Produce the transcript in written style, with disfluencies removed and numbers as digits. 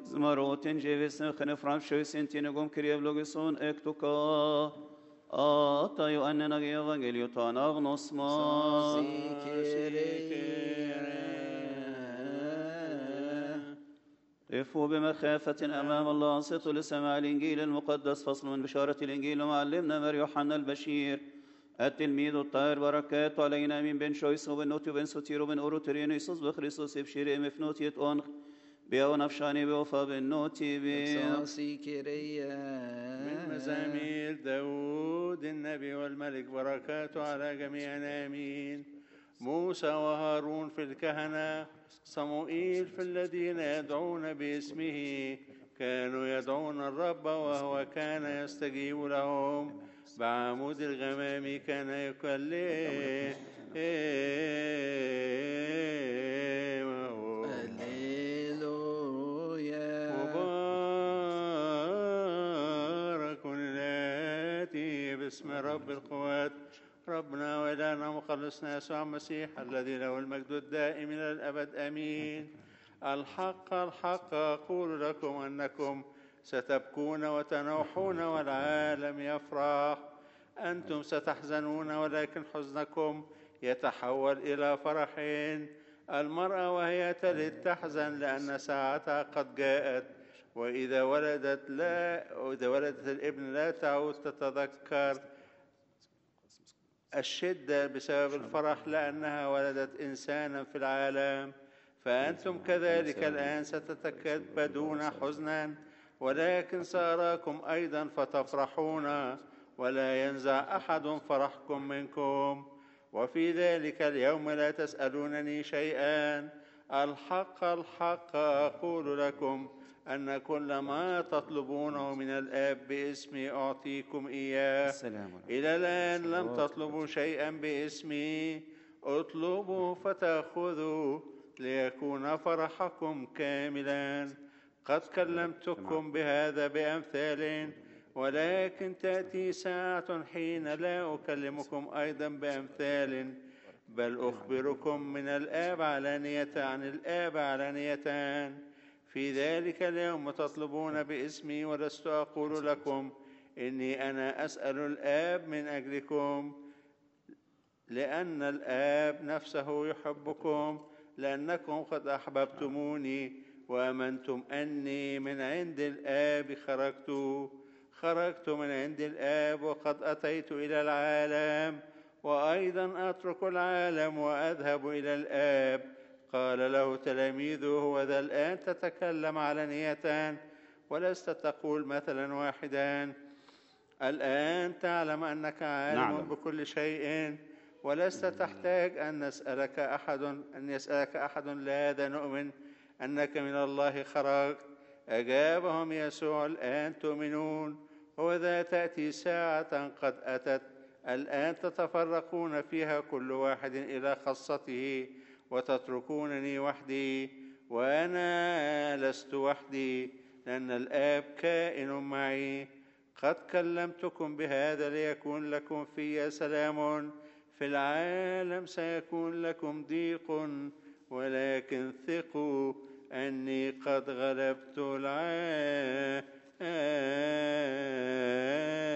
Zmarotin Jevisne Khenefram Shoisintinegum Krievlogeson Ektuka Atayu Annena Evangelio Tanagnosma قفوا بمخافة أمام الله أنصتوا لسماع الإنجيل المقدس. فصل من بشارة الإنجيل ومعلمنا مار يوحنا البشير التلميذ الطاهر بركات علينا من بن شويس وبن نوتي وبن سوتير وبن أوروترين يسوس بخريستوس بشير مفنوتية أنخ بيو نفشاني بوفا بن نوتي من مزامير داود النبي والملك بركاته على جميعنا آمين. موسى وهارون في الكهنة، صموئيل في الذين يدعون باسمه، كانوا يدعون الرب وهو كان يستجيب لهم، بعمود الغمام كان يكلمهم. مبارك الآتي باسم رب القوات، ربنا وإلهنا مخلصنا يسوع المسيح الذي له المجد الدائم إلى الأبد آمين. الحق الحق أقول لكم أنكم ستبكون وتنوحون والعالم يفرح. أنتم ستحزنون ولكن حزنكم يتحول إلى فرح. المرأة وهي تلد تحزن لأن ساعتها قد جاءت، وإذا ولدت الابن لا تعود تتذكر الشدة بسبب الفرح لأنها ولدت إنسانا في العالم. فأنتم كذلك الآن ستتكبدون حزنا، ولكن سأراكم أيضا فتفرحون، ولا ينزع أحد فرحكم منكم. وفي ذلك اليوم لا تسألونني شيئا. الحق الحق أقول لكم أن كل ما تطلبونه من الآب باسمي أعطيكم إياه. إلى الآن لم تطلبوا شيئا باسمي، اطلبوا فتأخذوا ليكون فرحكم كاملا. قد كلمتكم بهذا بأمثال، ولكن تأتي ساعة حين لا أكلمكم أيضا بأمثال، بل أخبركم من الآب علانية عن الآب علانية. في ذلك اليوم تطلبون باسمي، ولست أقول لكم إني أنا أسأل الآب من أجلكم، لأن الآب نفسه يحبكم، لأنكم قد أحببتموني وأمنتم أني من عند الآب خرجت من عند الآب وقد أتيت إلى العالم، وأيضا أترك العالم وأذهب إلى الآب. قال له تلاميذه: هو ذا الآن تتكلم علانية ولست تقول مثلا واحدا. الآن تعلم أنك عالم بكل شيء، ولست تحتاج أن يسألك أحد. لهذا نؤمن أنك من الله خرجت. أجابهم يسوع: الآن تؤمنون، وذا تأتي ساعة قد أتت الآن تتفرقون فيها كل واحد إلى خاصته، وتتركونني وحدي. وأنا لست وحدي، لأن الآب كائن معي. قد كلمتكم بهذا ليكون لكم في سلام. في العالم سيكون لكم ضيق، ولكن ثقوا أني قد غلبت العالم.